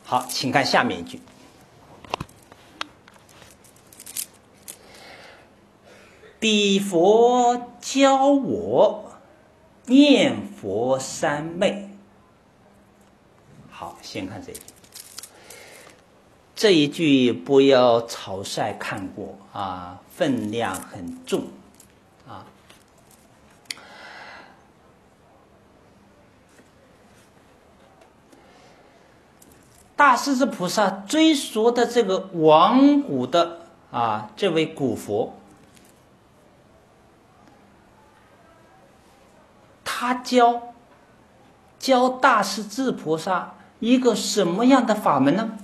好，请看下面一句。彼佛教我念佛三昧。好，先看这一句。这一句不要草率看过啊，分量很重啊。大势至菩萨追溯的这个亡古的这位古佛，他教大势至菩萨一个什么样的法门呢？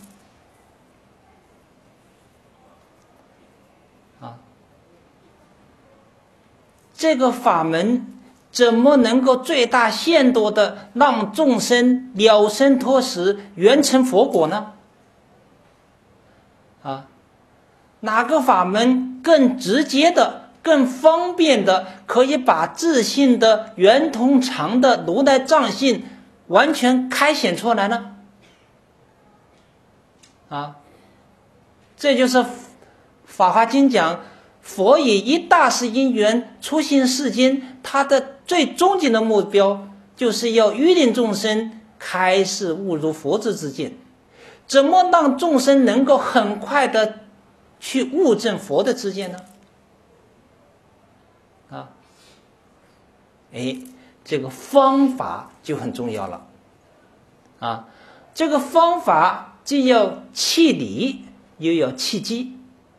这个法门怎么能够最大限度的让众生了生脱死，圆成佛果呢？哪个法门更直接的、更方便的，可以把自性的圆通常的如来藏性完全开显出来呢？这就是《法华经》讲，佛以一大事因缘出现世间，他的最终极的目标就是要欲令众生开示悟入佛之见。怎么让众生能够很快的去悟证佛的知见呢？这个方法就很重要了。这个方法既要契理，又要契机。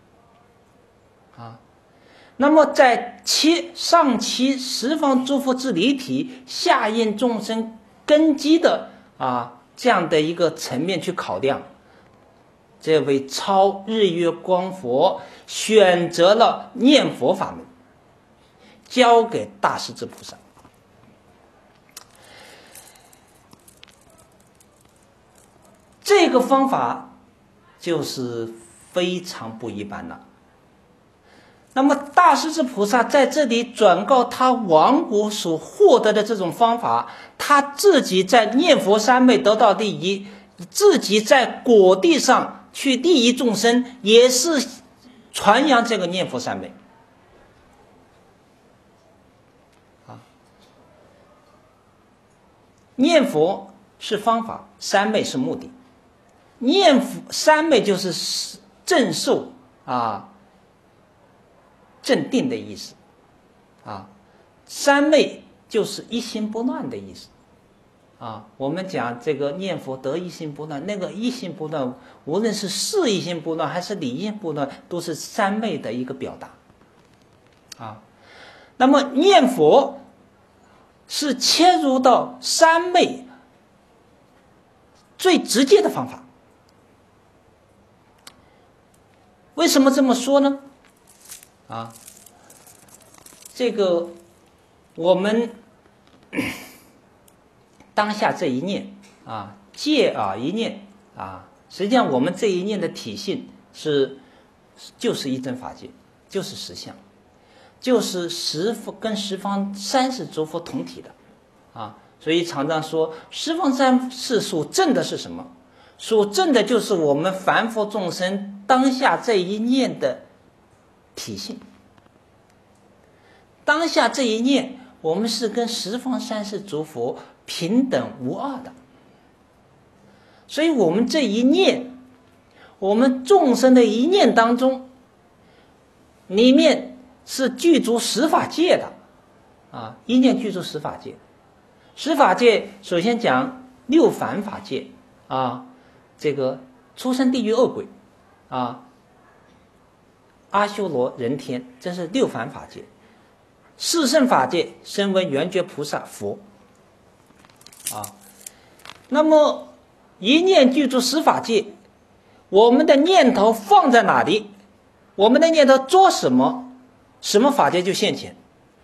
那么在上期十方诸佛之理体，下应众生根基的这样的一个层面去考量，这位超日月光佛选择了念佛法门，交给大势至菩萨。这个方法就是非常不一般了。那么大势至菩萨在这里转告他亡古所获得的这种方法，他自己在念佛三昧得到第一，自己在果地上去利益众生，也是传扬这个念佛三昧。念佛是方法，三昧是目的。念佛三昧就是正受镇定的意思三昧就是一心不乱的意思我们讲这个念佛得一心不乱，那个一心不乱，无论是事一心不乱还是理一心不乱，都是三昧的一个表达那么念佛是切入到三昧最直接的方法。为什么这么说呢？这个我们当下这一念借一念实际上我们这一念的体性就是一真法界，就是实相，就是跟十方三世诸佛同体的所以常常说十方三世所证的是什么？所证的就是我们凡夫众生当下这一念的体性。当下这一念，我们是跟十方三世诸佛平等无二的。所以我们这一念，我们众生的一念当中，里面是具足十法界的一念具足十法界。十法界首先讲六凡法界这个出生地狱恶鬼阿修罗人天，这是六凡法界。四圣法界身为圆觉菩萨佛那么一念具足十法界，我们的念头放在哪里，我们的念头做什么，什么法界就现前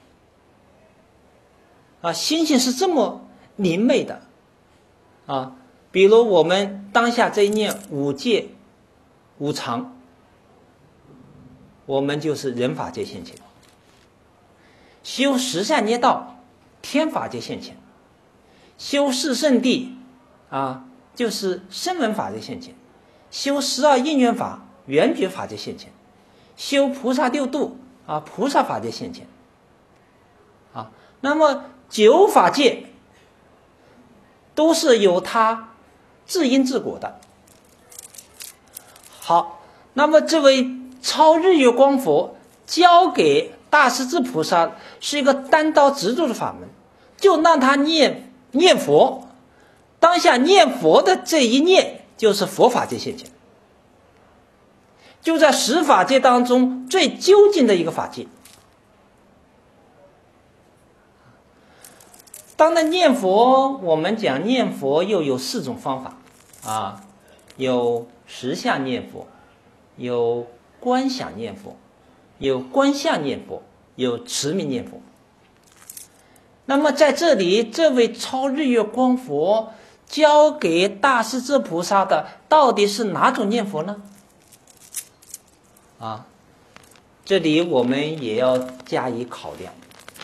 心性是这么明媚的比如我们当下这一念五界五常，我们就是人法界现前。修十善业道，天法界现前。修四圣谛就是声闻法界现前，修12因缘法缘觉法界现前，修菩萨六度菩萨法界现前那么9法界都是由他自因自果的。好，那么这位超日月光佛交给大势至菩萨是一个单刀直入的法门，就让他念佛，当下念佛的这一念就是佛法界现前，就在10法界当中最究竟的一个法界。当然念佛，我们讲念佛又有4种方法有实相念佛，有观想念佛，有观相念佛，有持名念佛。那么在这里，这位超日月光佛交给大势至菩萨的到底是哪种念佛呢？这里我们也要加以考量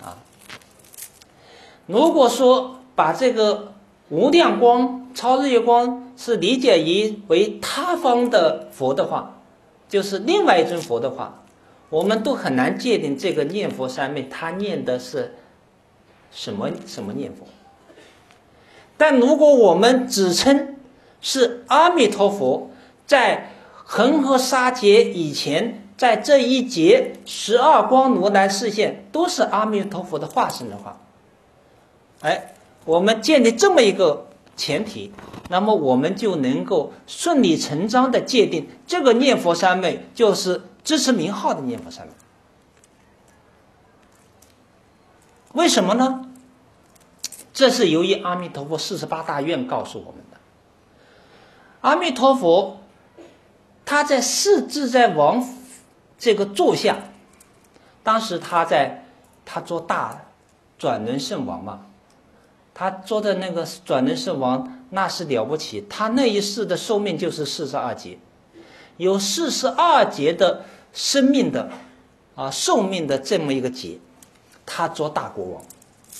如果说把这个无量光、超日月光是理解为他方的佛的话，就是另外一尊佛的话，我们都很难界定这个念佛三昧他念的是什么念佛。但如果我们只称是阿弥陀佛在恒河沙劫以前，在这一劫12光如来示现都是阿弥陀佛的化身的话，我们建立这么一个前提，那么我们就能够顺理成章的界定这个念佛三昧就是支持名号的念佛三昧。为什么呢？这是由于阿弥陀佛48大愿告诉我们的。阿弥陀佛他在世自在王这个座下，当时他做大转轮圣王嘛，他做的那个转轮圣王那是了不起，他那一世的寿命就是42劫，有42劫的生命的寿命的这么一个劫，他做大国王。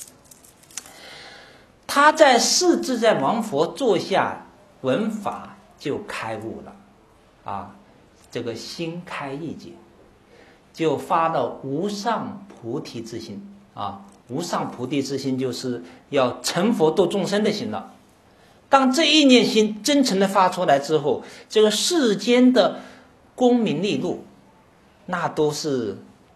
他在世自在王佛座下闻法就开悟了这个心开意解，就发了无上菩提之心无上菩提之心就是要成佛度众生的心了。当这一念心真诚的发出来之后，这个世间的功名利禄那都是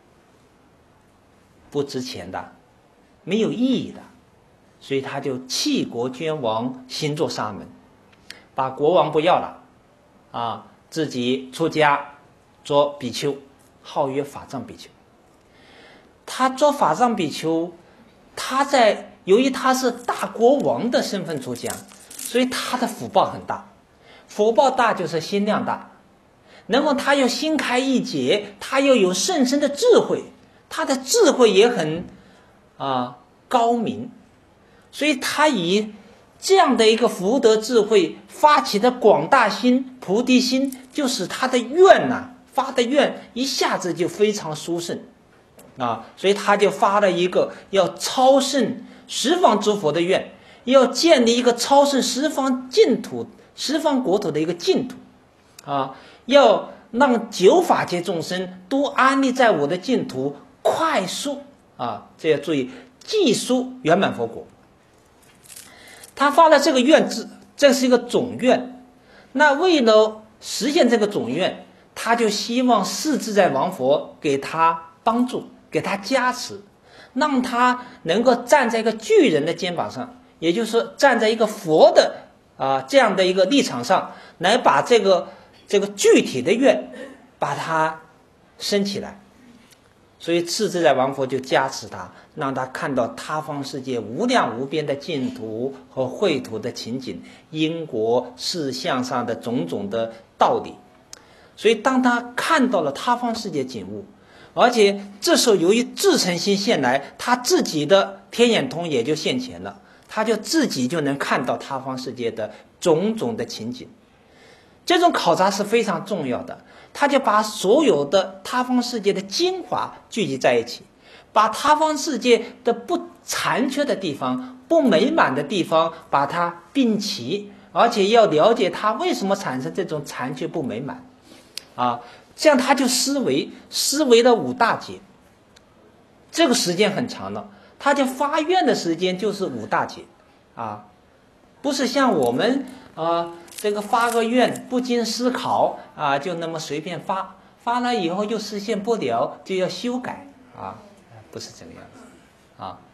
不值钱的，没有意义的，所以他就弃国捐王，兴做沙门，把国王不要了自己出家做比丘，号曰法藏比丘。他做法藏比丘，由于他是大国王的身份出家，所以他的福报很大，福报大就是心量大，然后他又心开意解，他又有甚深的智慧，他的智慧也很高明，所以他以这样的一个福德智慧发起的广大心菩提心，就使他的愿发的愿一下子就非常殊胜所以他就发了一个要超胜十方诸佛的愿，要建立一个超胜十方净土、十方国土的一个净土要让9法界众生都安立在我的净土，快速这要注意，技速圆满佛国。他发了这个愿字，这是一个总愿。那为了实现这个总愿，他就希望世自在王佛给他帮助，给他加持，让他能够站在一个巨人的肩膀上，也就是说站在一个佛的这样的一个立场上，来把这个具体的愿把它升起来。所以世自在王佛就加持他，让他看到他方世界无量无边的净土和秽土的情景，因果事相上的种种的道理。所以当他看到了他方世界景物，而且这时候由于自诚心现来，他自己的天眼通也就现前了，他就自己就能看到他方世界的种种的情景。这种考察是非常重要的，他就把所有的他方世界的精华聚集在一起，把他方世界的不残缺的地方、不美满的地方把它并齐， 而且要了解他为什么产生这种残缺不美满啊，这样他就思维的五大劫，这个时间很长了，他就发愿的时间就是五大劫啊，不是像我们这个发个愿不经思考啊，就那么随便发了以后又实现不了，就要修改啊，不是这个样子啊。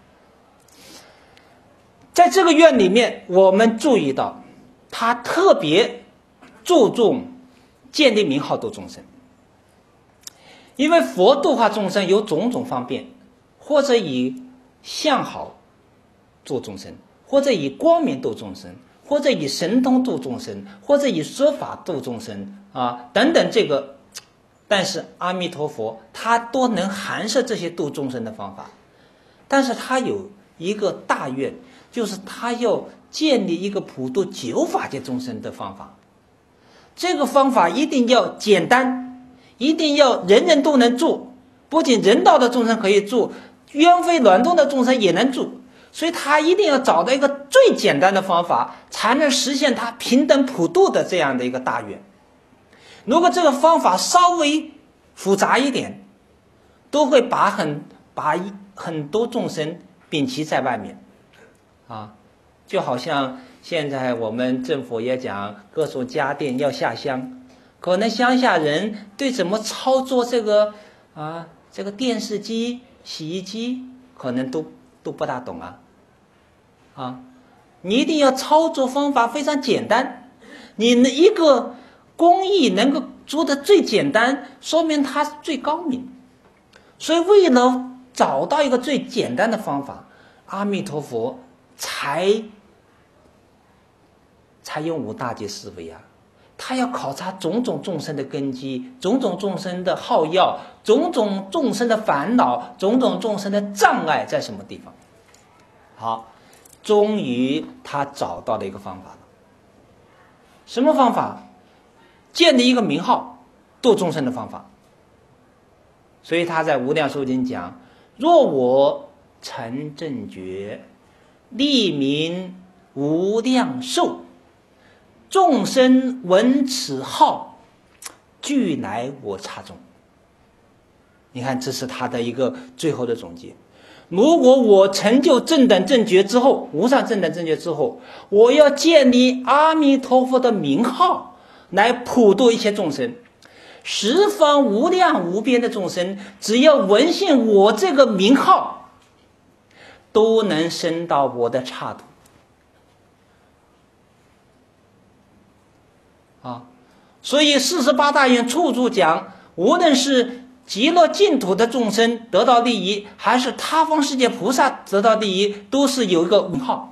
在这个愿里面，我们注意到他特别注重建立名号度众生，因为佛度化众生有种种方便，或者以相好度众生，或者以光明度众生，或者以神通度众生，或者以说法度众生啊等等这个，但是阿弥陀佛他都能含摄这些度众生的方法，但是他有一个大愿，就是他要建立一个普度九法界众生的方法。这个方法一定要简单，一定要人人都能做，不仅人道的众生可以做，冤非卵动的众生也能做，所以他一定要找到一个最简单的方法，才能实现他平等普度的这样的一个大愿。如果这个方法稍微复杂一点，都会把很多众生摒弃在外面啊，就好像现在我们政府也讲各种家电要下乡，可能乡下人对怎么操作这个电视机、洗衣机可能都不大懂啊，你一定要操作方法非常简单，你一个工艺能够做的最简单，说明它最高明。所以为了找到一个最简单的方法，阿弥陀佛才用五大劫思维啊，他要考察种种众生的根基，种种众生的好药，种种众生的烦恼，种种众生的障碍在什么地方。好，终于他找到了一个方法了。什么方法？建立一个名号度众生的方法。所以他在无量寿经讲，若我成正觉，立名无量寿，众生闻此号，俱来我刹中。你看，这是他的一个最后的总结。如果我成就正等正觉之后，无上正等正觉之后，我要建立阿弥陀佛的名号来普度一切众生，十方无量无边的众生，只要闻信我这个名号，都能升到我的刹土所以48大愿处处讲，无论是极乐净土的众生得到利益，还是他方世界菩萨得到利益，都是有一个名号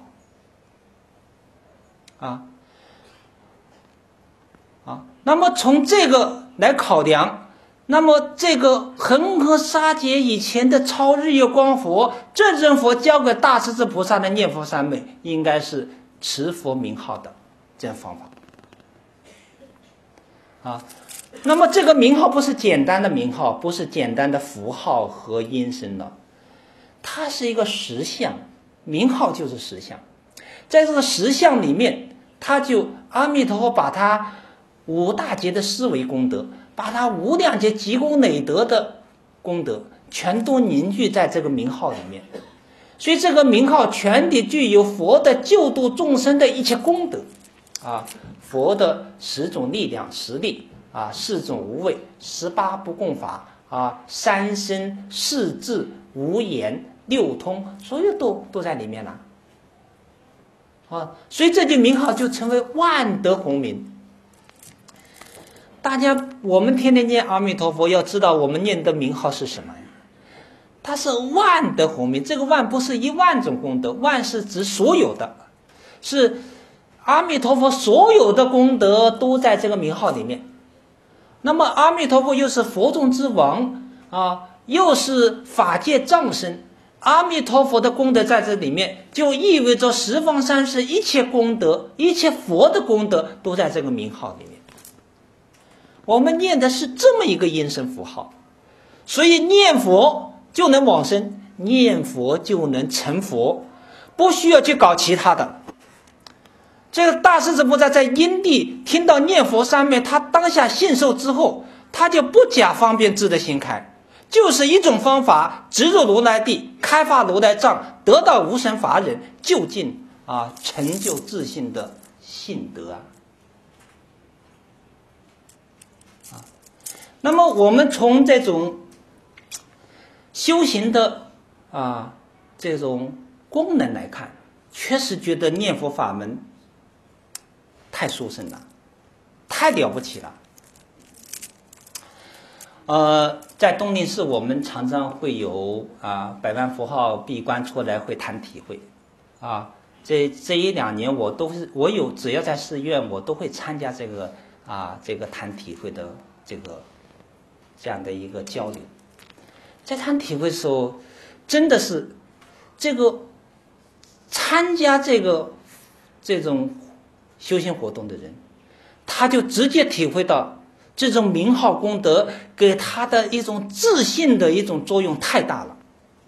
那么从这个来考量，那么这个恒河沙劫以前的超日月光佛、正真佛交给大势至菩萨的念佛三昧，应该是持佛名号的这样方法那么这个名号不是简单的名号，不是简单的符号和音声了，它是一个实相，名号就是实相。在这个实相里面，他就阿弥陀佛把他五大劫的思维功德，把他无量劫积功累德的功德全都凝聚在这个名号里面，所以这个名号全体具有佛的救度众生的一切功德佛的10种力量实力4种无畏，18不共法3身4智5眼6通，所有都在里面了所以这句名号就成为万德洪名。大家我们天天念阿弥陀佛，要知道我们念的名号是什么呀？它是万德洪名。这个万不是10000种功德，万是指所有的，是阿弥陀佛所有的功德都在这个名号里面。那么阿弥陀佛又是佛众之王又是法界藏身，阿弥陀佛的功德在这里面，就意味着十方三世一切功德，一切佛的功德都在这个名号里面。我们念的是这么一个音声符号，所以念佛就能往生，念佛就能成佛，不需要去搞其他的这个大势至菩萨在因地听到念佛三昧，他当下信受之后，他就不假方便智的心开，就是一种方法，直入如来地，开发如来藏，得到无生法忍，就近成就自信的信德啊。那么我们从这种修行的这种功能来看，确实觉得念佛法门太殊胜了，太了不起了。在东林寺，我们常常会有百万佛号闭关出来会谈体会这一两年我有只要在寺院，我都会参加这个谈体会的这样的一个交流。在谈体会的时候，真的是这个参加这种修行活动的人，他就直接体会到这种名号功德给他的一种自信的一种作用太大了，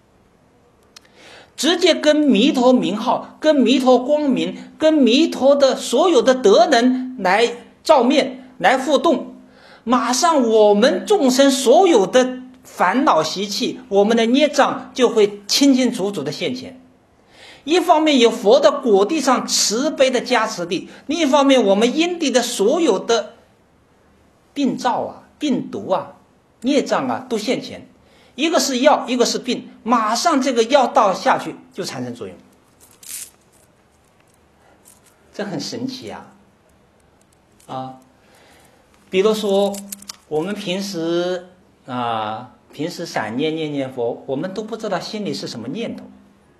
直接跟弥陀名号、跟弥陀光明、跟弥陀的所有的德能来照面、来互动，马上我们众生所有的烦恼习气，我们的孽障就会清清楚楚的现前。一方面有佛的果地上慈悲的加持力，另一方面我们因地的所有的病灶病毒孽障都现前，一个是药，一个是病，马上这个药到下去就产生作用，这很神奇比如说我们平时闪念佛，我们都不知道心里是什么念头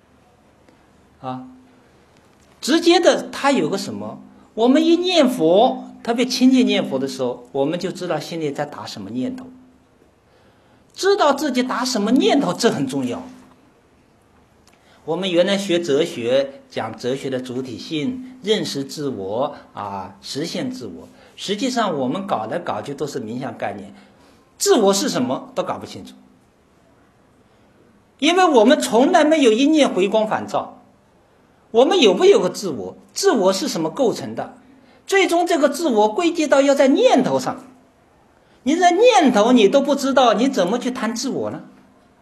直接的他有个什么，我们一念佛，特别亲近念佛的时候，我们就知道心里在打什么念头，知道自己打什么念头，这很重要。我们原来学哲学，讲哲学的主体性，认识自我实现自我，实际上我们搞来搞去都是冥想概念，自我是什么都搞不清楚，因为我们从来没有一念回光返照。我们有没有个自我？自我是什么构成的？最终这个自我归结到要在念头上，你在念头你都不知道，你怎么去谈自我呢？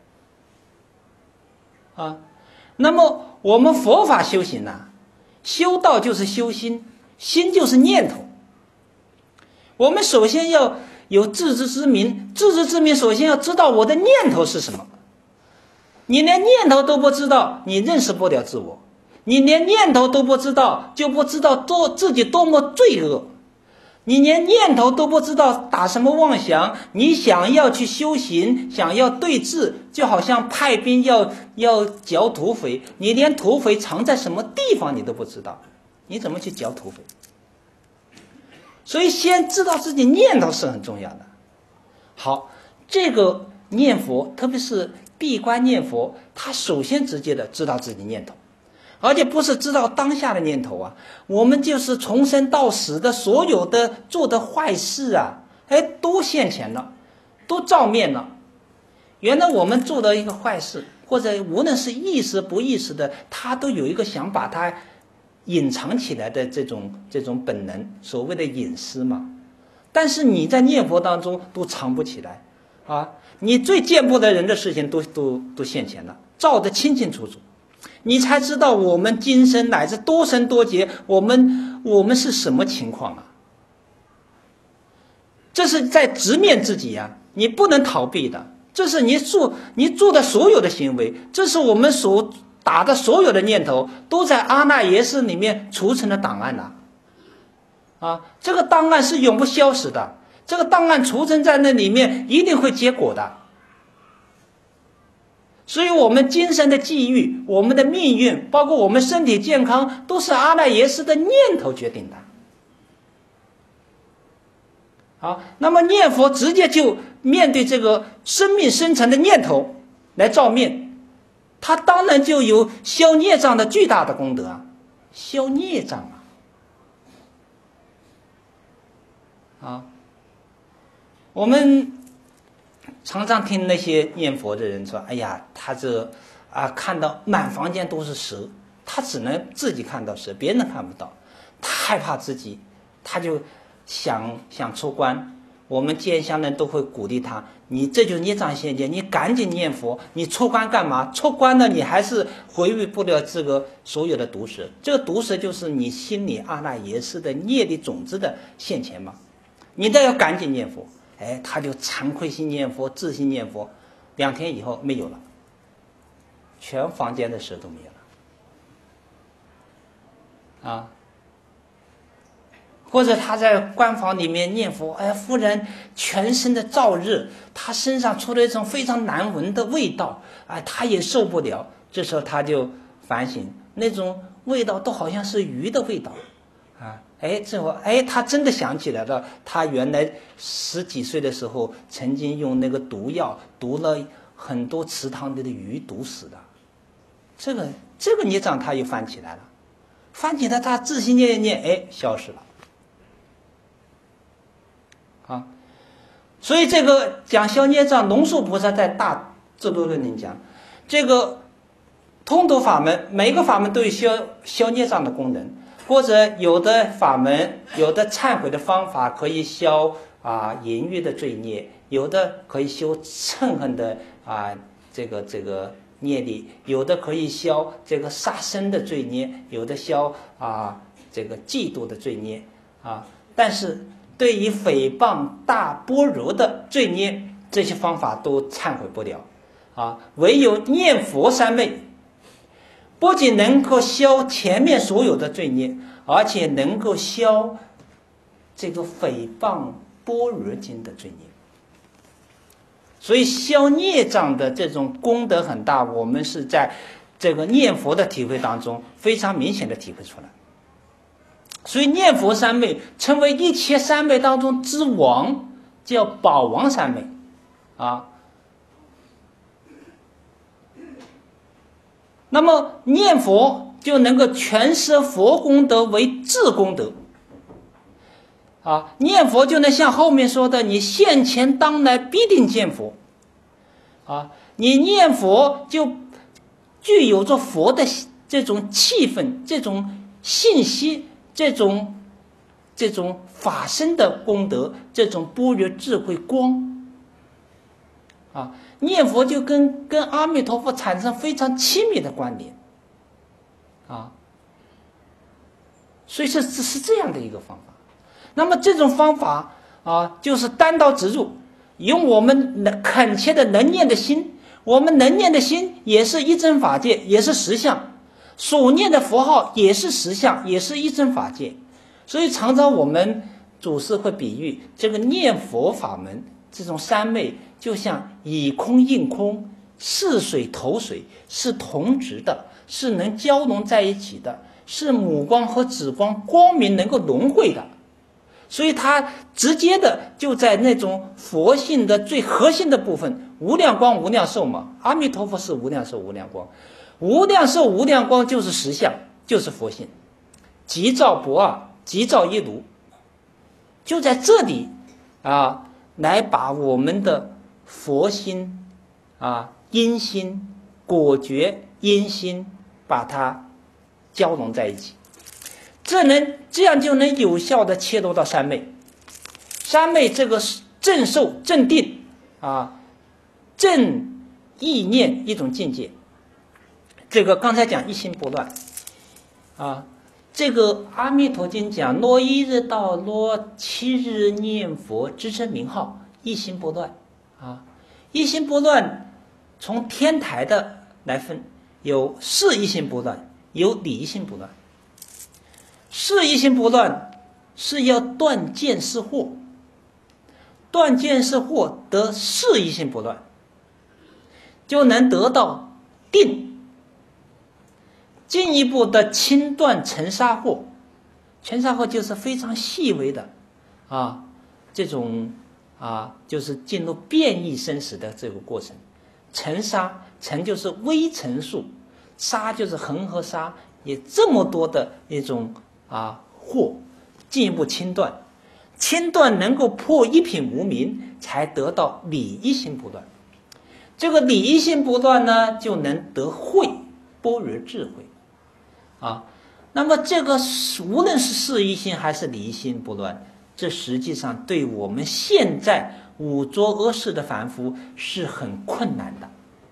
那么我们佛法修行修道就是修心，心就是念头。我们首先要有自知之明，自知之明首先要知道我的念头是什么。你连念头都不知道，你认识不了自我。你连念头都不知道，就不知道自己多么罪恶。你连念头都不知道打什么妄想，你想要去修行，想要对治，就好像派兵要剿土匪，你连土匪藏在什么地方你都不知道，你怎么去剿土匪？所以先知道自己念头是很重要的。好，这个念佛，特别是闭关念佛，他首先直接的知道自己念头，而且不是知道当下的念头我们就是从生到死的所有的做的坏事都现前了，都照面了。原来我们做的一个坏事，或者无论是意识不意识的，他都有一个想把它隐藏起来的这种本能，所谓的隐私嘛。但是你在念佛当中都藏不起来你最见不得人的事情都现前了，照得清清楚楚，你才知道我们今生乃至多生多劫，我们是什么情况这是在直面自己你不能逃避的。这是你做的所有的行为，这是我们所打的所有的念头，都在阿那耶识里面储存的档案这个档案是永不消失的，这个档案储存在那里面一定会结果的。所以我们今生的际遇，我们的命运，包括我们身体健康，都是阿赖耶识的念头决定的。好，那么念佛直接就面对这个生命生成的念头来照面，它当然就有消孽障的巨大的功德消孽障我们常常听那些念佛的人说，哎呀，他看到满房间都是蛇，他只能自己看到蛇，别人看不到。 他害怕自己，他就想出关。我们见香人都会鼓励他，你这就是孽障现前，你赶紧念佛，你出关干嘛？出关了你还是回避不了这个所有的毒蛇，这个毒蛇就是你心里阿赖耶识的业力种子的现前嘛，你都要赶紧念佛。他就惭愧心念佛，自心念佛，2天以后没有了，全房间的蛇都没有了啊。或者他在关房里面念佛，忽然全身的燥热，他身上出了一种非常难闻的味道，他也受不了。这时候他就反省，那种味道都好像是鱼的味道啊。这会他真的想起来了，他原来10几岁的时候曾经用那个毒药毒了很多池塘里的鱼，毒死的。这个孽障他又翻起来了，翻起来他自心念念，消失了。所以这个讲消孽障，龙树菩萨在大智度论里讲，这个通途法门，每个法门都有消孽障的功能，或者有的法门，有的忏悔的方法可以消淫欲的罪孽，有的可以修嗔恨的这个业力，有的可以消这个杀生的罪孽，有的消这个嫉妒的罪孽但是对于诽谤大般若的罪孽，这些方法都忏悔不了唯有念佛三昧，不仅能够消前面所有的罪孽，而且能够消这个诽谤般若经的罪孽。所以消孽障的这种功德很大，我们是在这个念佛的体会当中非常明显的体会出来。所以念佛三昧成为一切三昧当中之王，叫宝王三昧那么念佛就能够全摄佛功德为智功德念佛就能像后面说的，你现前当来必定见佛你念佛就具有着佛的这种气氛，这种信息，这种法身的功德，这种般若智慧光念佛就跟阿弥陀佛产生非常亲密的关联所以是这样的一个方法。那么这种方法就是单刀直入，用我们恳切的能念的心，我们能念的心也是一真法界，也是实相，所念的佛号也是实相，也是一真法界。所以常常我们祖师会比喻这个念佛法门，这种三昧就像以空应空，似水投水，是同质的，是能交融在一起的，是母光和子光光明能够融汇的。所以它直接的就在那种佛性的最核心的部分，无量光无量寿嘛，阿弥陀佛是无量寿无量光，无量寿无量光就是实相，就是佛性，即照不二，即照一如，就在这里来把我们的佛心因心果觉因心把它交融在一起，这样就能有效的切入到三昧。三昧这个正受正定正意念一种境界。这个刚才讲一心不乱这个阿弥陀经讲若一日到若7日念佛支称名号，一心不乱一心不乱从天台的来分，有事一心不乱，有理一心不乱。事一心不乱是要断见思惑，断见思惑得事一心不乱，就能得到定，进一步的清断尘沙惑。尘沙惑就是非常细微的这种就是进入变异生死的这个过程。尘沙，尘就是微尘数，沙就是恒河沙，也这么多的一种惑，进一步清断，清断能够破一品无明，才得到理一心不乱。这个理一心不乱呢，就能得慧般若智慧那么这个无论是事一心还是离心不乱，这实际上对我们现在五浊恶世的凡夫是很困难的。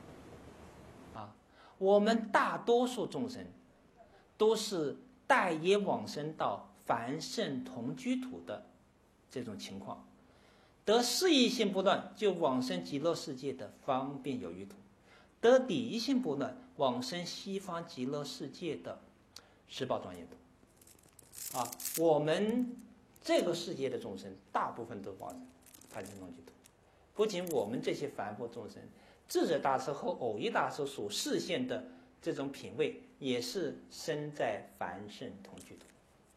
我们大多数众生都是待业往生到凡圣同居土的这种情况，得事一心不乱就往生极乐世界的方便有余土，得理一心不乱往生西方极乐世界的十宝庄严土。我们这个世界的众生大部分都往生凡圣同居土，不仅我们这些凡夫众生，智者大师和偶益大师所示现的这种品位，也是身在凡圣同居土。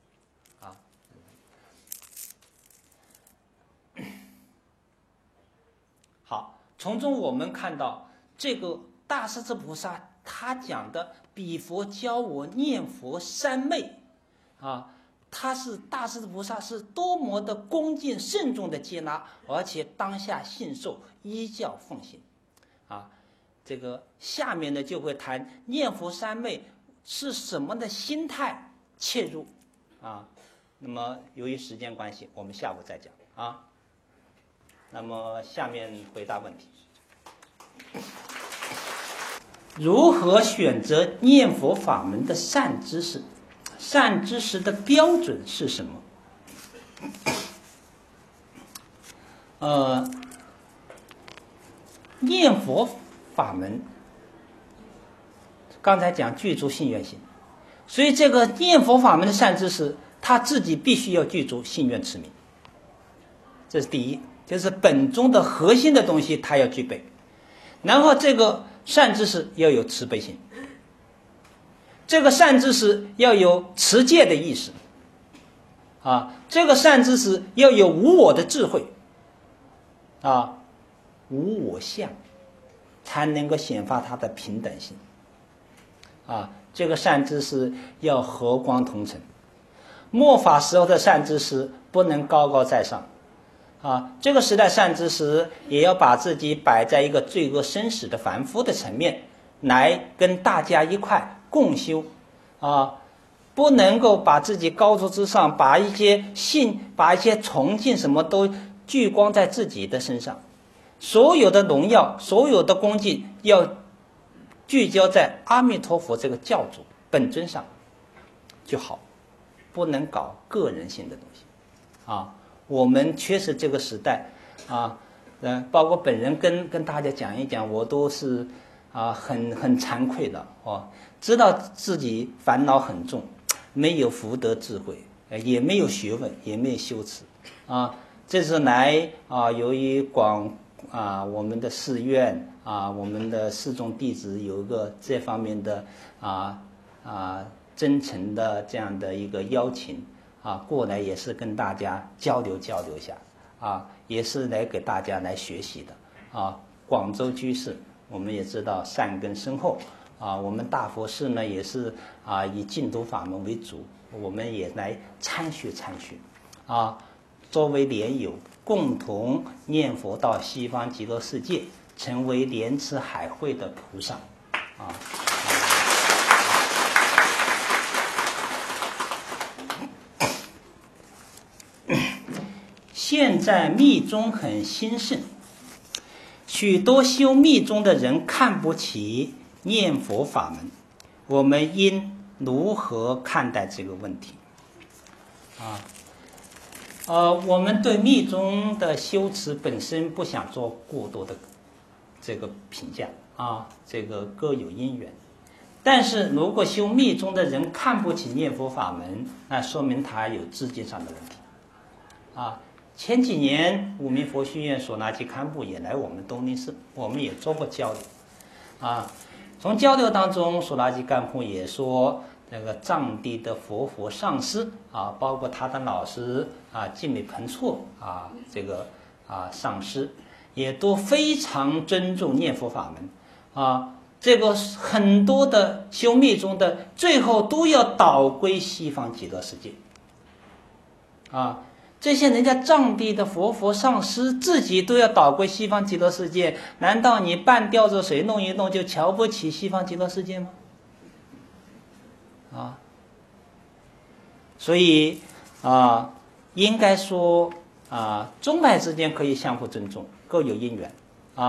好，从中我们看到这个大势至菩萨他讲的彼佛教我念佛三昧他是大势至菩萨是多么的恭敬慎重的接纳，而且当下信受依教奉行这个下面呢就会谈念佛三昧是什么的心态切入那么由于时间关系，我们下午再讲那么下面回答问题。如何选择念佛法门的善知识？善知识的标准是什么？念佛法门刚才讲具足信愿行，所以这个念佛法门的善知识他自己必须要具足信愿持名，这是第一，就是本宗的核心的东西他要具备。然后这个善知识要有慈悲心，这个善知识要有持戒的意识这个善知识要有无我的智慧无我相，才能够显发他的平等性这个善知识要和光同尘，末法时候的善知识不能高高在上这个时代善知识也要把自己摆在一个罪恶生死的凡夫的层面，来跟大家一块共修不能够把自己高处之上，把一些崇敬什么都聚光在自己的身上，所有的荣耀所有的恭敬要聚焦在阿弥陀佛这个教主本尊上就好，不能搞个人性的东西我们确实这个时代包括本人跟大家讲一讲，我都是很惭愧的知道自己烦恼很重，没有福德智慧，也没有学问，也没有修持这次来由于我们的寺院我们的寺众弟子有一个这方面的真诚的这样的一个邀请过来，也是跟大家交流一下也是来给大家来学习的广州居士我们也知道善根深厚我们大佛寺呢也是以净土法门为主，我们也来参学作为莲友共同念佛到西方极乐世界，成为莲池海会的菩萨现在密宗很兴盛，许多修密宗的人看不起念佛法门，我们应如何看待这个问题我们对密宗的修持本身不想做过多的这个评价这个各有因缘，但是如果修密宗的人看不起念佛法门，那说明他有知见上的问题前几年五明佛学院索那基堪布也来我们东林寺，我们也做过交流从交流当中索那基堪布也说那个藏地的佛上师包括他的老师净美彭措这个上师也都非常尊重念佛法门这个很多的修密宗的最后都要导归西方极乐世界这些人家藏地的佛上师自己都要导归西方极乐世界，难道你半吊子水弄一弄就瞧不起西方极乐世界吗所以应该说宗派之间可以相互尊重，各有因缘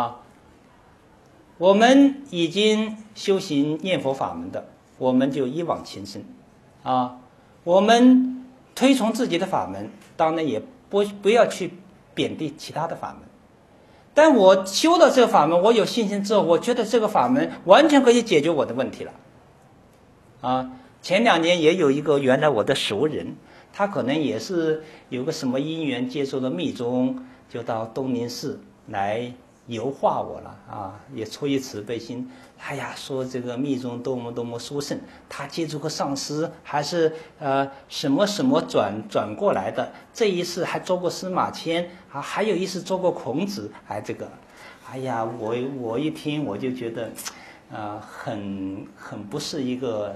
我们已经修行念佛法门的，我们就一往情深我们推崇自己的法门，当然也不要去贬低其他的法门。但我修了这个法门，我有信心之后，我觉得这个法门完全可以解决我的问题了前2年也有一个原来我的熟人，他可能也是有个什么因缘接受了密宗，就到东林寺来游化我了也出于慈悲心，说这个密宗多么多么殊胜，他接触个上师还是什么什么转过来的，这一世还做过司马迁还有一世做过孔子这个我一听我就觉得很不是一个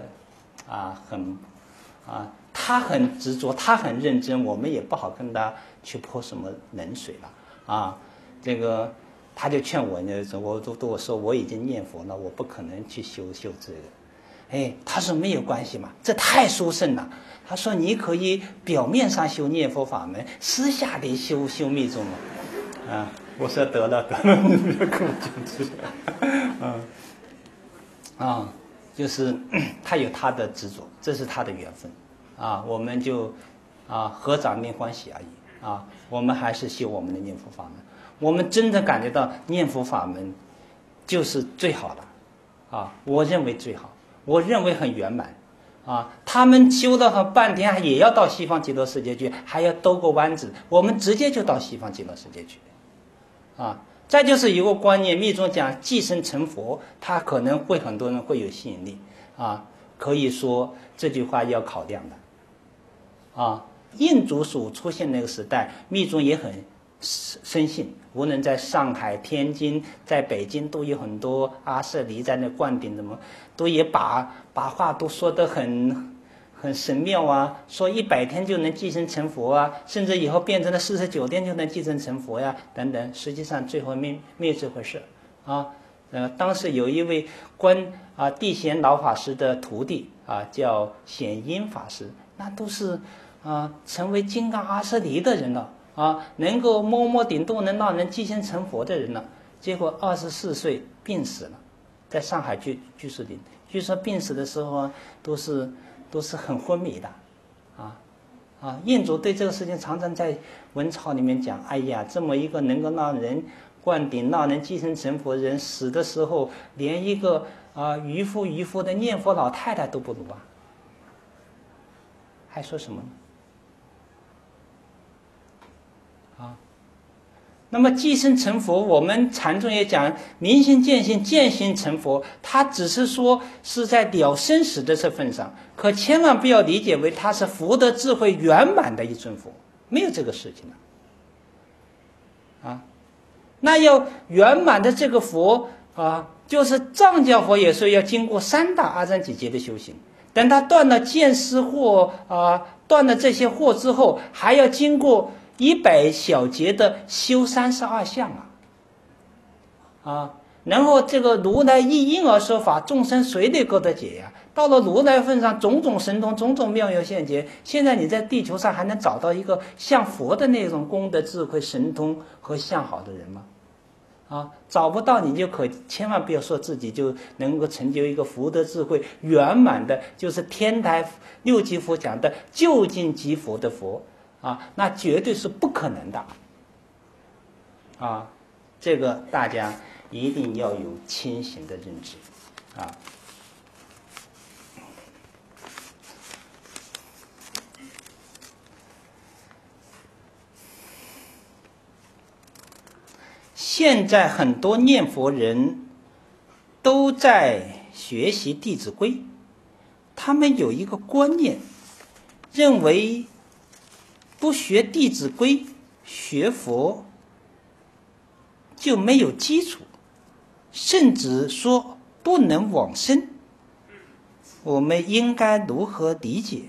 他很执着，他很认真，我们也不好跟他去泼什么冷水了这个他就劝我我说我已经念佛了，我不可能去修这个他说没有关系嘛，这太殊胜了。他说你可以表面上修念佛法门，私下里修密宗嘛我说得了你不要跟我讲这个就是他有他的执着，这是他的缘分我们就合掌念欢喜而已我们还是修我们的念佛法门，我们真的感觉到念佛法门就是最好的我认为最好，我认为很圆满他们修了半天也要到西方极乐世界去，还要兜个弯子，我们直接就到西方极乐世界去再就是一个观念，密宗讲寄生成佛，他可能会很多人会有吸引力可以说这句话要考量的印度所出现那个时代，密宗也很深信，无论在上海、天津、在北京都有很多阿舍离在那灌顶，都也把话都说得很神妙说100天就能寄生成佛甚至以后变成了49天就能寄生成佛等等，实际上最后没有这回事当时有一位地贤老法师的徒弟叫显音法师，那都是成为金刚阿舍离的人了能够摸顶都能让人寄生成佛的人了，结果24岁病死了，在上海居士林，据说病死的时候都是很昏迷的印度对这个事情常常在文钞里面讲，这么一个能够让人灌顶让人寄生成佛的人，死的时候连一个渔夫的念佛老太太都不如还说什么呢那么寄生成佛，我们禅宗也讲明心见性，见性成佛，他只是说是在了生死的这份上，可千万不要理解为他是福德智慧圆满的一尊佛，没有这个事情那要圆满的这个佛就是藏教佛也是要经过3大阿僧祇劫的修行，等他断了见思惑断了这些惑之后，还要经过100小劫的修32相然后这个如来依婴儿说法，众生谁得够得解到了如来份上，种种神通，种种妙用现前。现在你在地球上还能找到一个像佛的那种功德智慧神通和相好的人吗找不到，你就千万不要说自己就能够成就一个福德智慧圆满的，就是天台6级佛讲的究竟即佛的佛那绝对是不可能的这个大家一定要有清醒的认知现在很多念佛人都在学习《弟子规》，他们有一个观念，认为不学《弟子规》学佛就没有基础，甚至说不能往生。我们应该如何理解？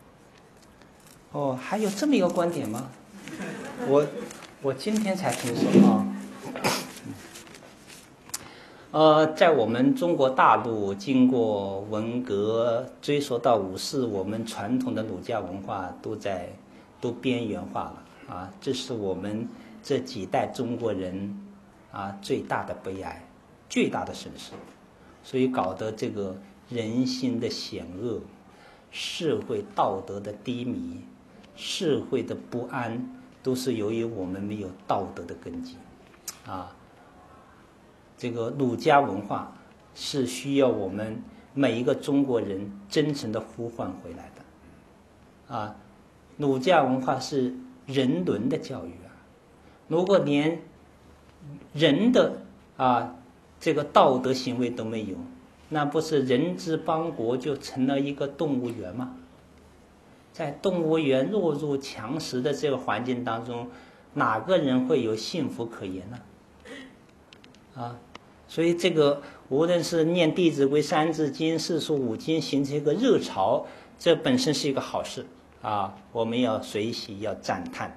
还有这么一个观点吗？我今天才听说在我们中国大陆，经过文革追溯到五四，我们传统的儒家文化都边缘化了啊！这是我们这几代中国人啊最大的悲哀，最大的损失。所以搞得这个人心的险恶，社会道德的低迷，社会的不安，都是由于我们没有道德的根基啊。这个儒家文化是需要我们每一个中国人真诚的呼唤回来的啊！儒家文化是人伦的教育啊！如果连人的这个道德行为都没有，那不是人之邦国就成了一个动物园吗？在动物园弱肉强食的这个环境当中，哪个人会有幸福可言呢？啊！所以这个无论是念《弟子规》《三字经》《四书五经》形成一个热潮，这本身是一个好事啊！我们要随喜，要赞叹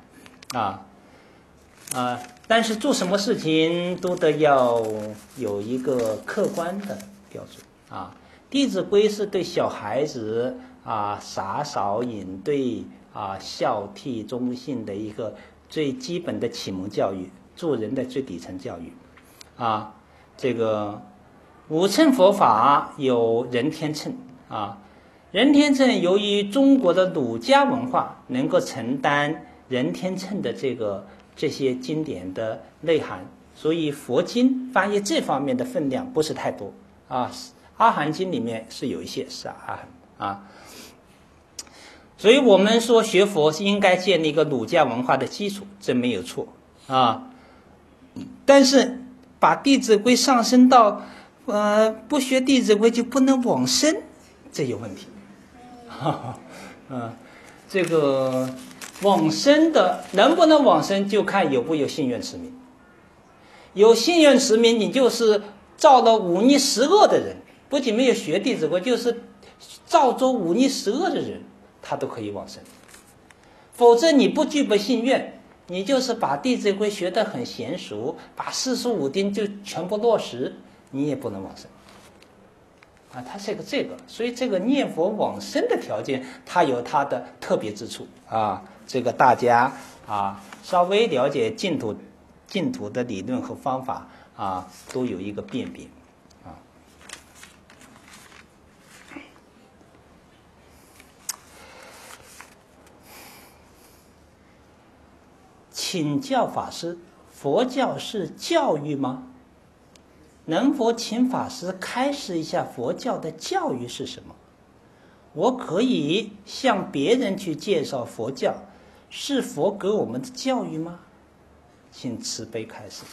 但是做什么事情都得要有一个客观的标准啊。《弟子规》是对小孩子洒扫隐兑孝悌忠信的一个最基本的启蒙教育，做人的最底层教育啊。这个五乘佛法有人天乘啊，人天乘由于中国的儒家文化能够承担人天乘的这些经典的内涵，所以佛经翻译这方面的分量不是太多啊。阿含经里面是有一些是阿含啊，所以我们说学佛是应该建立一个儒家文化的基础，这没有错啊。但是把《弟子规》上升到不学《弟子规》就不能往生，这有问题。这个往生的能不能往生，就看有不有信愿持名。有信愿持名，你就是造了忤逆十恶的人，不仅没有学《弟子规》，就是造作忤逆十恶的人，他都可以往生。否则你不具备信愿，你就是把《弟子规》学得很娴熟，把四书五经就全部落实，你也不能往生啊。它是这个，所以这个念佛往生的条件，它有它的特别之处啊。这个大家稍微了解净土的理论和方法都有一个辨别啊。请教法师，佛教是教育吗？能否请法师开示一下佛教的教育是什么？我可以向别人去介绍佛教，是佛给我们的教育吗？请慈悲开示。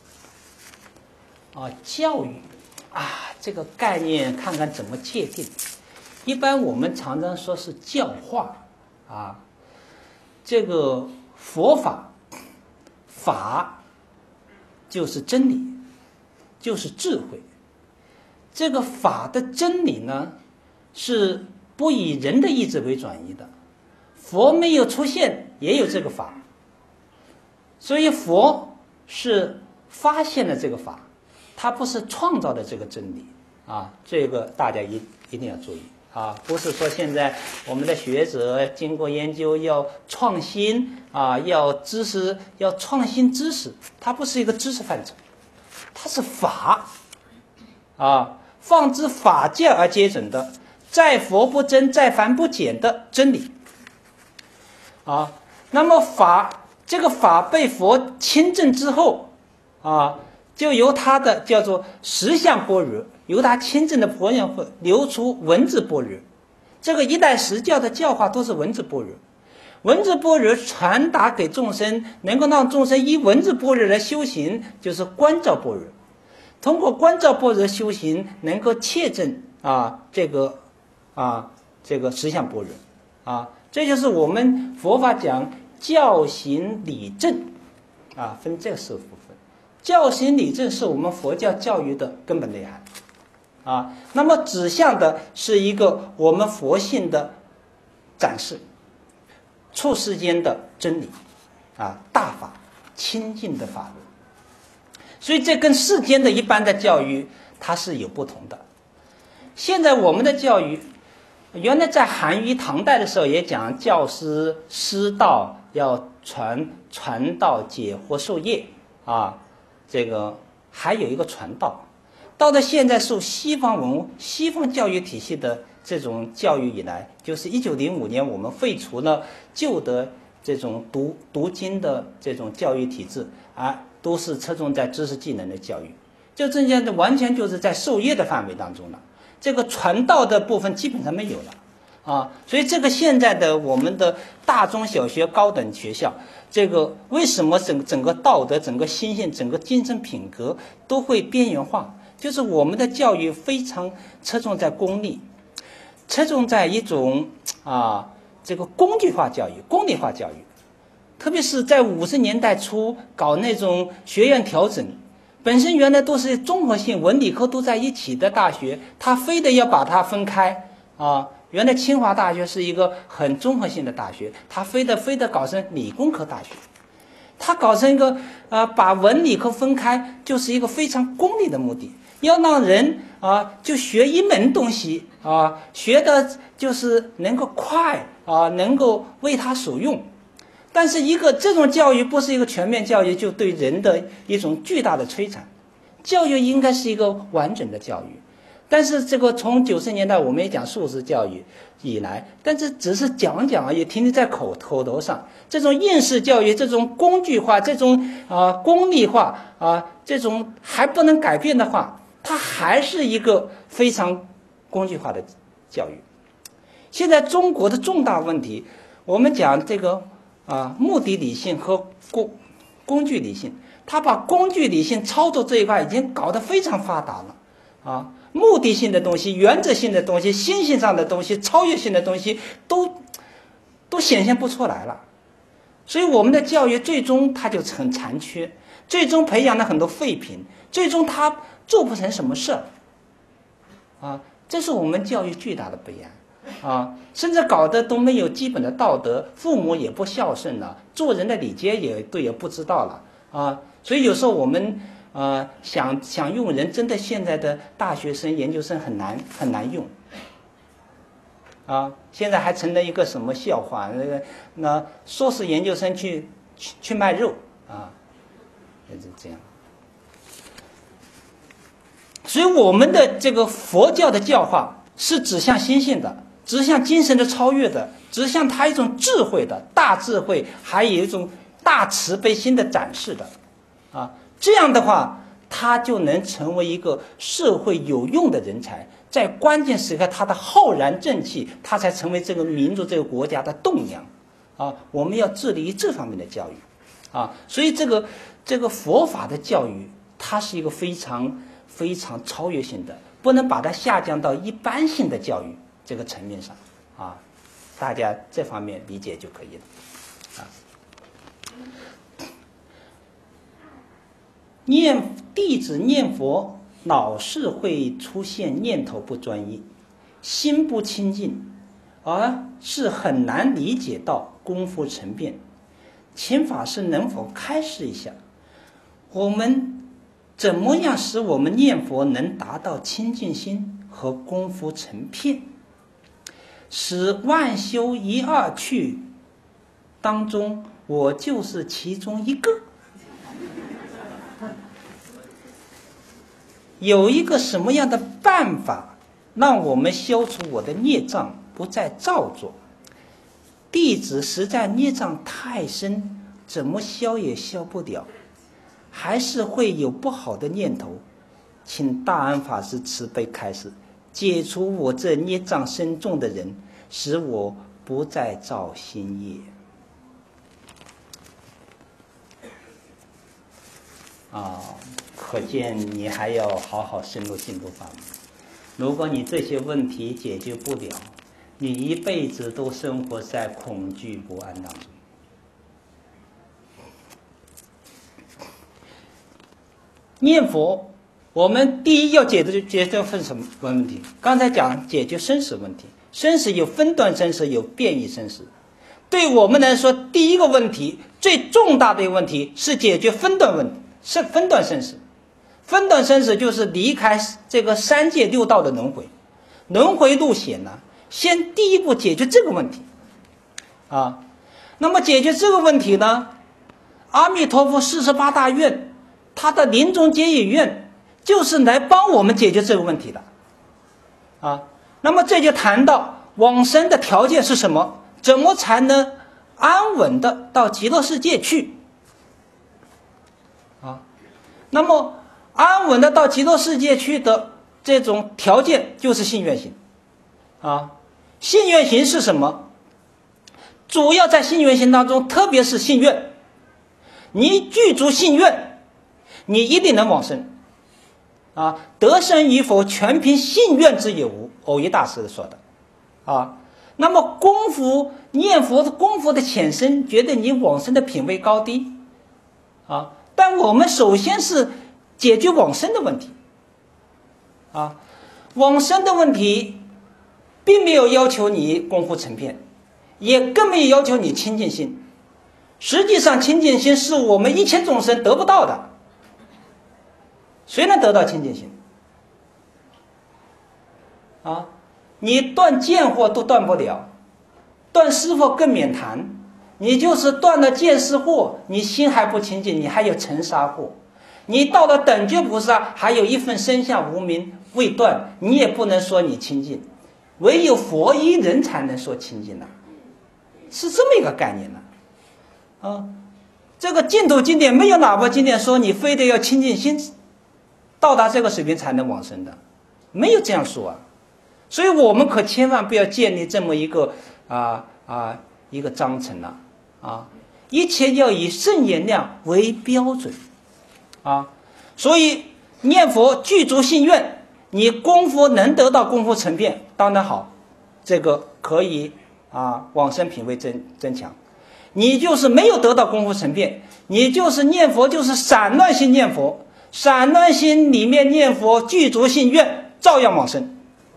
教育这个概念看看怎么界定。一般我们常常说是教化这个佛法就是真理，就是智慧。这个法的真理呢，是不以人的意志为转移的。佛没有出现，也有这个法。所以佛是发现了这个法，他不是创造的这个真理这个大家一定要注意不是说现在我们的学者经过研究要创新要知识，要创新知识，它不是一个知识范畴，它是法放之法界而皆准的，在佛不增，在凡不减的真理那么这个法被佛亲证之后就由他的叫做实相般若，由他亲证的佛样会流出文字般若。这个一代十教的教化都是文字般若，文字般若传达给众生，能够让众生依文字般若来修行，就是观照般若。通过观照般若修行，能够切证这个实相般若这就是我们佛法讲教行理证分这四部分。教行理证是我们佛教教育的根本内涵那么指向的是一个我们佛性的展示，处世间的真理大法，清净的法轮。 所以这跟世间的一般的教育它是有不同的。现在我们的教育，原来在韩愈唐代的时候也讲教师师道要传道解惑授业啊，这个还有一个传道。到了现在受西方教育体系的这种教育以来，就是1905年我们废除了旧的这种读经的这种教育体制啊，都是侧重在知识技能的教育，就这样的完全就是在授业的范围当中了，这个传道的部分基本上没有了啊。所以这个现在的我们的大中小学高等学校，这个为什么整个道德、整个心性、整个精神品格都会边缘化？就是我们的教育非常侧重在功利，侧重在一种这个工具化教育、功利化教育。特别是在50年代初搞那种学院调整，本身原来都是综合性文理科都在一起的大学，他非得要把它分开啊。原来清华大学是一个很综合性的大学，他非得搞成理工科大学。他搞成一个把文理科分开，就是一个非常功利的目的，要让人就学一门东西学的就是能够快能够为他所用。但是这种教育不是一个全面教育，就对人的一种巨大的摧残。教育应该是一个完整的教育，但是这个从90年代我们也讲素质教育以来，但是只是讲而已，停留在口头上。这种应试教育，这种工具化，这种功利化这种还不能改变的话，它还是一个非常工具化的教育。现在中国的重大问题，我们讲这个目的理性和工具理性，它把工具理性操作这一块已经搞得非常发达了目的性的东西、原则性的东西、心性上的东西、超越性的东西都显现不出来了。所以我们的教育最终它就很残缺，最终培养了很多废品，最终它做不成什么事这是我们教育巨大的悲哀甚至搞得都没有基本的道德，父母也不孝顺了，做人的礼节也不知道了所以有时候我们想用人，真的现在的大学生、研究生很难用现在还成了一个什么笑话？那硕士研究生去卖肉就是这样。所以我们的这个佛教的教化是指向心性的，指向精神的超越的，指向它一种智慧的大智慧，还有一种大慈悲心的展示的这样的话，他就能成为一个社会有用的人才，在关键时刻他的浩然正气，他才成为这个民族、这个国家的栋梁我们要致力于这方面的教育所以这个佛法的教育，它是一个非常非常超越性的，不能把它下降到一般性的教育这个层面上大家这方面理解就可以了弟子念佛老是会出现念头不专一，心不清净，而是很难理解到功夫成变。请法师能否开示一下，我们怎么样使我们念佛能达到清净心和功夫成片，使万修一二去当中，我就是其中一个。有一个什么样的办法让我们消除我的孽障，不再造作？弟子实在孽障太深，怎么消也消不了，还是会有不好的念头，请大安法师慈悲开示，解除我这孽障深重的人，使我不再造新业可见你还要好好深入进入法门。如果你这些问题解决不了，你一辈子都生活在恐惧不安当中。念佛，我们第一要解决分什么问题？刚才讲解决生死问题，生死有分段生死，有变异生死。对我们来说，第一个问题最重大的一个问题是解决分段生死。 分段生死就是离开这个三界六道的轮回，轮回路险呢，先第一步解决这个问题啊。那么解决这个问题呢，阿弥陀佛48大愿，他的临终结引愿就是来帮我们解决这个问题的啊。那么这就谈到往生的条件是什么？怎么才能安稳的到极乐世界去啊？那么安稳的到极乐世界去的这种条件就是信愿行啊。信愿行是什么？主要在信愿行当中，特别是信愿，你具足信愿，你一定能往生啊。得生与否全凭信愿之有无，藕益大师说的啊。那么功夫念佛的功夫的浅深，决定你往生的品位高低啊。但我们首先是解决往生的问题啊。往生的问题并没有要求你功夫成片，也更没有要求你清净心。实际上清净心是我们一切众生得不到的。谁能得到清净心啊？你断见惑都断不了，断思惑更免谈。你就是断了见思惑，你心还不清净，你还有尘沙惑。你到了等觉菩萨，还有一份身相无明未断，你也不能说你清净。唯有佛一人才能说清净是这么一个概念啊。这个净土经典没有哪部经典说你非得要清净心到达这个水平才能往生的，没有这样说啊。所以我们可千万不要建立这么一个一个章程啊。一切要以圣言量为标准啊。所以念佛具足信愿，你功夫能得到功夫成片，当然好，这个可以往生品位增强。你就是没有得到功夫成片，你就是念佛就是散乱心念佛，散乱心里面念佛具足信愿，照样往生。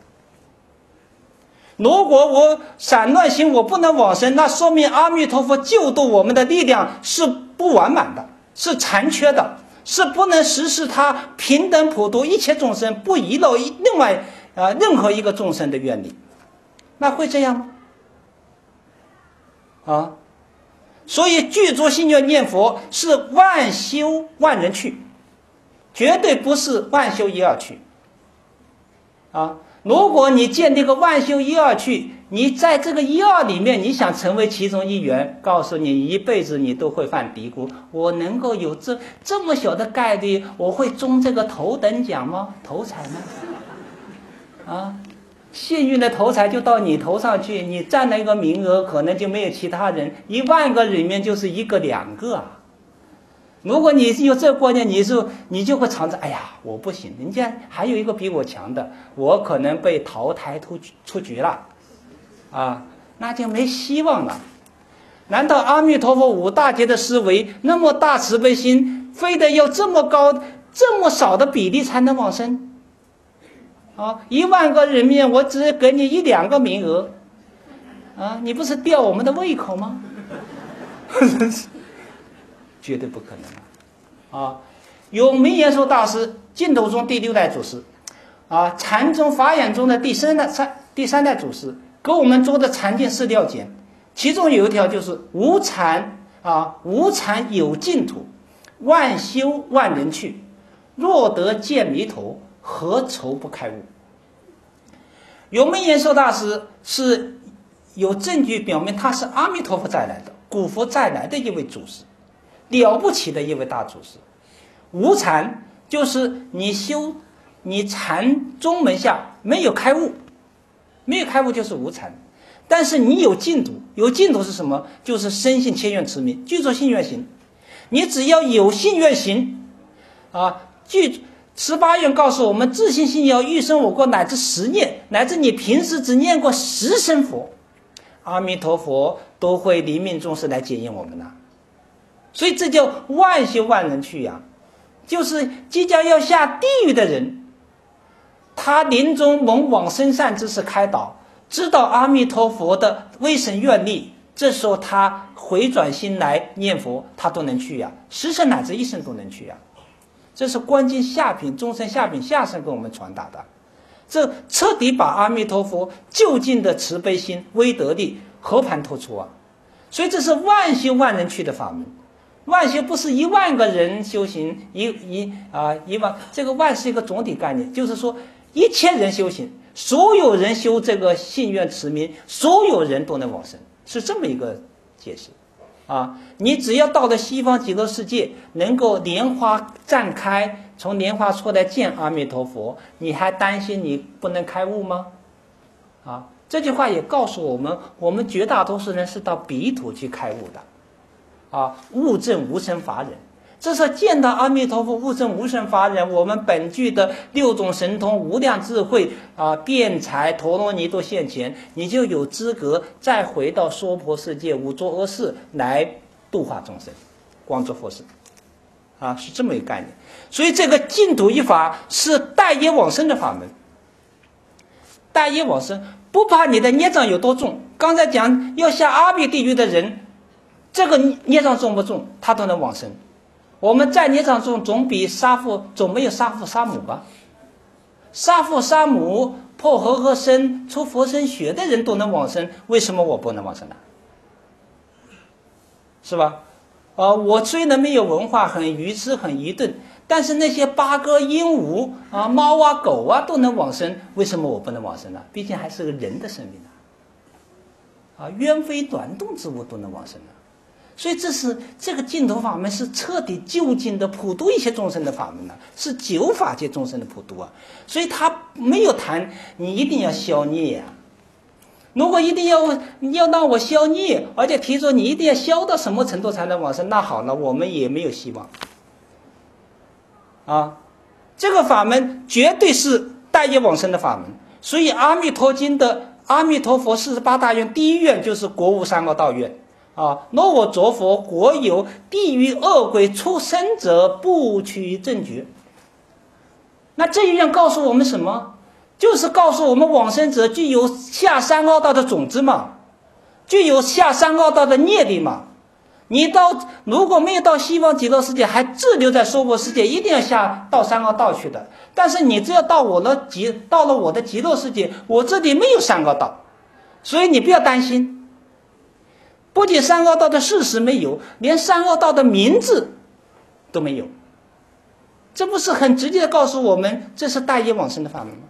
如果我散乱心我不能往生，那说明阿弥陀佛救度我们的力量是不完满的，是残缺的，是不能实施他平等普度一切众生，不遗漏另外任何一个众生的愿力。那会这样吗？所以具足信愿念佛是万修万人去，绝对不是万修一二去如果你建立个万修一二去，你在这个一二里面你想成为其中一员，告诉你一辈子你都会犯嘀咕，我能够有这么小的概率我会中这个头等奖吗？头彩吗？幸运的头彩就到你头上去，你占了一个名额，可能就没有其他人，10000个里面就是1个2个如果你有这个观念，你就会常常，哎呀，我不行，人家还有一个比我强的，我可能被淘汰出局了那就没希望了。难道阿弥陀佛五大劫的思维那么大慈悲心，非得要这么高这么少的比例才能往生？10000个人面我只给你1、2个名额你不是吊我们的胃口吗？绝对不可能有明言说大师净土宗第6代祖师禅宗法眼中的第三代祖师给我们做的禅境释料简，其中有一条就是无禅有净土，万修万人去，若得见弥陀，何愁不开悟。有明言说大师是有证据表明他是阿弥陀佛再来的，古佛再来的一位祖师，了不起的一位大祖师。无禅就是你禅宗门下没有开悟，没有开悟就是无禅。但是你有净土，有净土是什么？就是深信千愿持名，具足信愿行。你只要有信愿行18愿告诉我们，自信信要欲生我国，乃至10念，乃至你平时只念过10声佛，阿弥陀佛都会临命终时来检验我们所以这叫万修万人去就是即将要下地狱的人，他临终蒙往生善知识开导，知道阿弥陀佛的威神愿力，这时候他回转心来念佛，他都能去10声乃至1声都能去这是观经下品、众生下品下生给我们传达的。这彻底把阿弥陀佛究竟的慈悲心、威德力和盘托出啊！所以这是万修万人去的法门。万修不是10000个人修行，1万，这个万是一个总体概念，就是说1000人修行，所有人修这个信愿持名，所有人都能往生，是这么一个解释啊！你只要到了西方极乐世界，能够莲花绽开，从莲花出来见阿弥陀佛，你还担心你不能开悟吗？啊，这句话也告诉我们，我们绝大多数人是到彼土去开悟的。啊，悟证无生法忍，这是见到阿弥陀佛悟证无生法忍，我们本具的6种神通、无量智慧啊、辩才、陀罗尼都现前，你就有资格再回到娑婆世界五浊恶世来度化众生，光作佛事。啊，是这么一个概念。所以这个净土一法是带业往生的法门，带业往生不怕你的孽障有多重。刚才讲要下阿鼻地狱的人，这个孽障重不重，他都能往生。我们在孽障重，总比杀父总没有杀父杀母吧？杀父杀母、破和合身、出佛身血的人都能往生，为什么我不能往生呢？是吧？我虽然没有文化，很愚痴，很愚钝，但是那些八哥、鹦鹉啊、猫啊、狗啊都能往生，为什么我不能往生呢？毕竟还是个人的生命冤非短动之物都能往生的。所以这个净土法门是彻底究竟的普度一切众生的法门是9法界众生的普度啊。所以他没有谈你一定要消孽啊。如果一定要让我消孽，而且提出你一定要消到什么程度才能往生，那好了，我们也没有希望啊。这个法门绝对是带业往生的法门。所以阿弥陀经的阿弥陀佛48大愿，第一愿就是国无三恶道愿啊。若我着佛，国有地狱恶鬼出生者，不取正觉。那这一愿告诉我们什么？就是告诉我们往生者具有下三恶道的种子嘛，具有下三恶道的业力嘛。你如果没有到西方极乐世界，还滞留在娑婆世界，一定要下到三恶道去的。但是你只要到了我的极乐世界，我这里没有三恶道，所以你不要担心。不仅三恶道的事实没有，连三恶道的名字都没有。这不是很直接的告诉我们，这是带业往生的法门吗？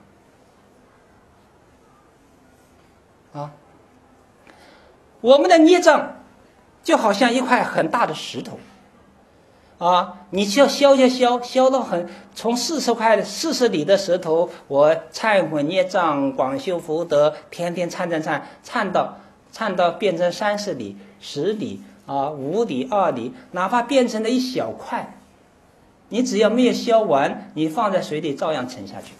我们的孽障就好像一块很大的石头你要消到从40里的石头，我忏悔孽障，广修福德，天天忏到变成30里、10里5里、2里，哪怕变成了一小块，你只要没有消完，你放在水里照样沉下去。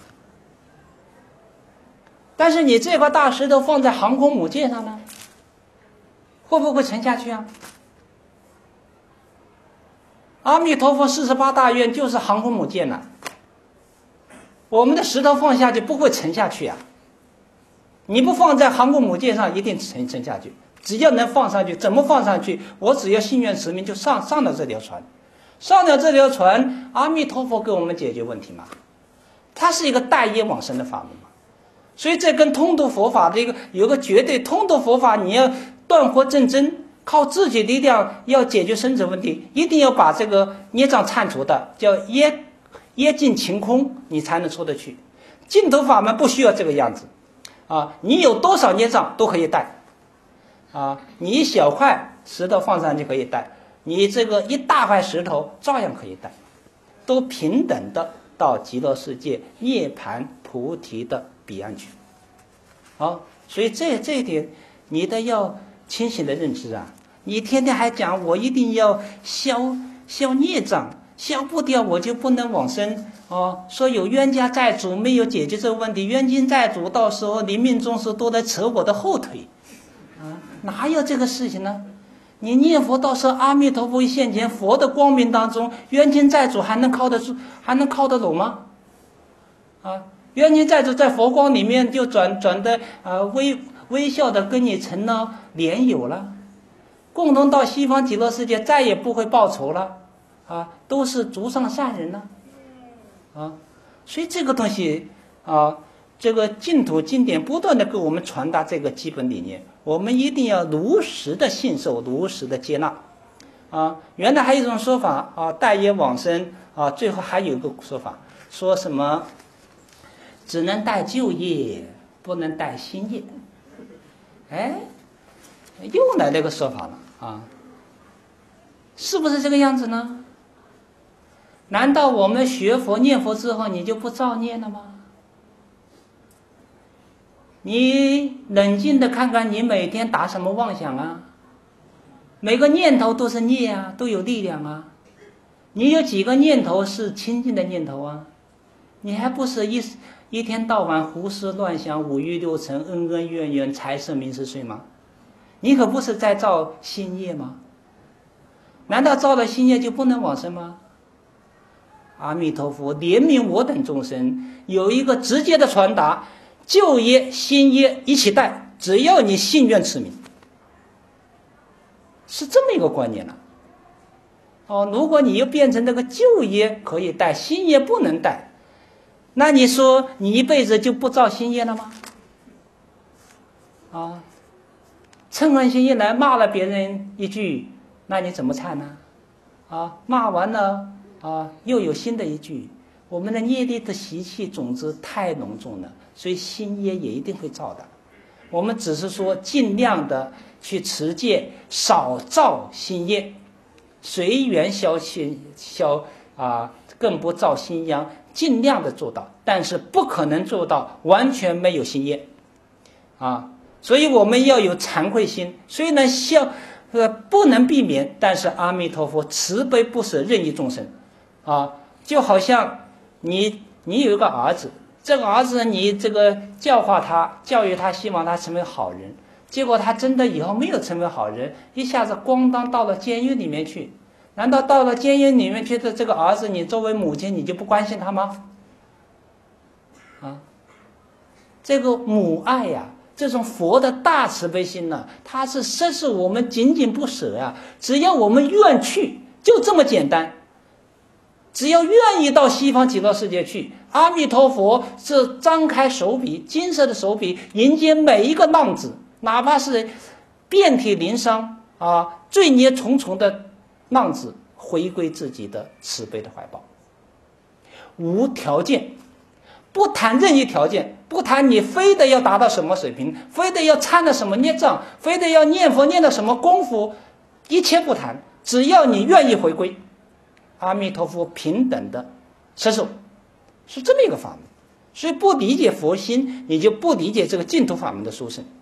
但是你这块大石头放在航空母舰上呢，会不会沉下去啊？阿弥陀佛48大愿就是航空母舰了，我们的石头放下去不会沉下去啊。你不放在航空母舰上，一定沉下去。只要能放上去，怎么放上去？我只要信愿持名就上了这条船，上了这条船，阿弥陀佛给我们解决问题嘛。它是一个带业往生的法门嘛。所以这跟通途佛法这个有个绝对，通途佛法你要断惑正真，靠自己力量要解决生死问题，一定要把这个孽障忏除的，叫业尽晴空，你才能出得去。净土法门不需要这个样子你有多少孽障都可以带你一小块石头放上去可以带，你这个一大块石头照样可以带，都平等的到极乐世界涅槃菩提的彼岸去。所以这一点你得要清醒的认知你天天还讲我一定要消孽障，消不掉我就不能往生说有冤家债主没有解决这个问题，冤亲债主到时候临命终时都来扯我的后腿哪有这个事情呢？你念佛到时候阿弥陀佛一现前，佛的光明当中，冤亲债主还能靠得住，还能靠得拢吗？冤亲债主在佛光里面就转的微笑的跟你成了连友了，共同到西方极乐世界，再也不会报仇了都是足上善人了啊。所以这个东西啊，这个净土经典不断的给我们传达这个基本理念，我们一定要如实的信受，如实的接纳。啊，原来还有一种说法啊，待业往生啊，最后还有一个说法，说什么只能带旧业，不能带新业。哎，又来这个说法了啊，是不是这个样子呢？难道我们学佛念佛之后，你就不造孽了吗？你冷静的看看，你每天打什么妄想啊？每个念头都是孽啊，都有力量啊。你有几个念头是清净的念头啊？你还不是一天到晚胡思乱想，五欲六尘，恩恩怨怨，财色名食睡吗？你可不是在造新业吗？难道造了新业就不能往生吗？阿弥陀佛怜悯我等众生，有一个直接的传达，旧业新业一起带，只要你信愿持名，是这么一个观念了。哦，如果你又变成这个旧业可以带，新业不能带，那你说你一辈子就不造新业了吗？啊，嗔恨心一来骂了别人一句，那你怎么忏呢？啊，骂完了啊，又有新的一句。我们的业力的习气种子太浓重了，所以新业也一定会造的。我们只是说尽量的去持戒，少造新业，随缘消更不造新殃，尽量的做到，但是不可能做到完全没有新业啊。所以我们要有惭愧心，虽然不能避免，但是阿弥陀佛慈悲不舍，任意众生啊，就好像你有一个儿子，这个儿子你这个教化他，教育他，希望他成为好人，结果他真的以后没有成为好人，一下子咣当到了监狱里面去。难道到了监狱里面去的这个儿子，你作为母亲你就不关心他吗？啊，这个母爱呀，这种佛的大慈悲心呢，它是摄持我们紧紧不舍呀。只要我们愿去，就这么简单。只要愿意到西方极乐世界去，阿弥陀佛是张开手臂，金色的手臂迎接每一个浪子，哪怕是遍体鳞伤啊，罪孽重重的浪子，回归自己的慈悲的怀抱，无条件，不谈任意条件，不谈你非得要达到什么水平，非得要参了什么孽障，非得要念佛念到什么功夫，一切不谈，只要你愿意回归，阿弥陀佛平等的摄受，是这么一个法门。所以不理解佛心，你就不理解这个净土法门的殊胜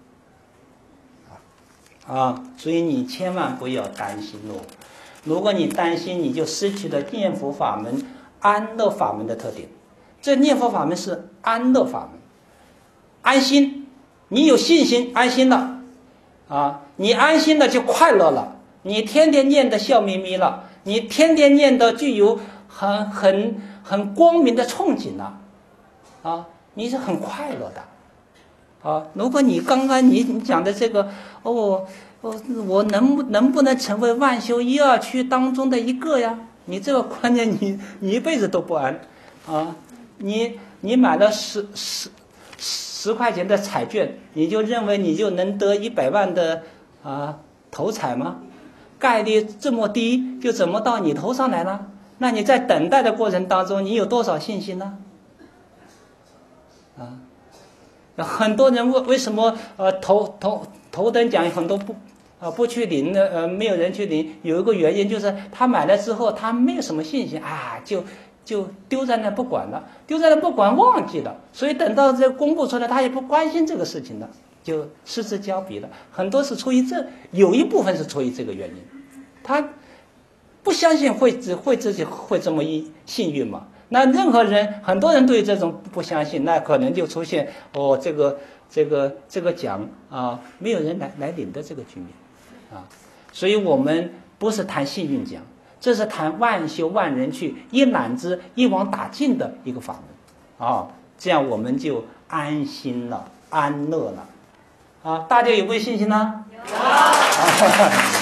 所以你千万不要担心哦。如果你担心，你就失去了念佛法门安乐法门的特点。这念佛法门是安乐法门，安心，你有信心安心了你安心了就快乐了，你天天念的笑眯眯了，你天天念的具有很光明的憧憬了你是很快乐的如果你刚刚你讲的这个我能不能成为万修一二区当中的一个呀？你这个观念你一辈子都不安你买了10块钱的彩券，你就认为你就能得100万的头彩吗？概率这么低，就怎么到你头上来了？那你在等待的过程当中，你有多少信心呢？很多人为什么头等奖很多不去领的没有人去领，有一个原因就是他买了之后他没有什么信心就丢在那不管了，丢在那不管忘记了，所以等到这公布出来他也不关心这个事情了，就失之交臂了。很多是出于有一部分是出于这个原因，他不相信自己会这么幸运嘛。那任何人很多人对这种不相信，那可能就出现这个奖没有人来领的这个局面所以我们不是谈幸运奖，这是谈万修万人去一揽子一网打尽的一个法门这样我们就安心了安乐了大家有没有信心呢？有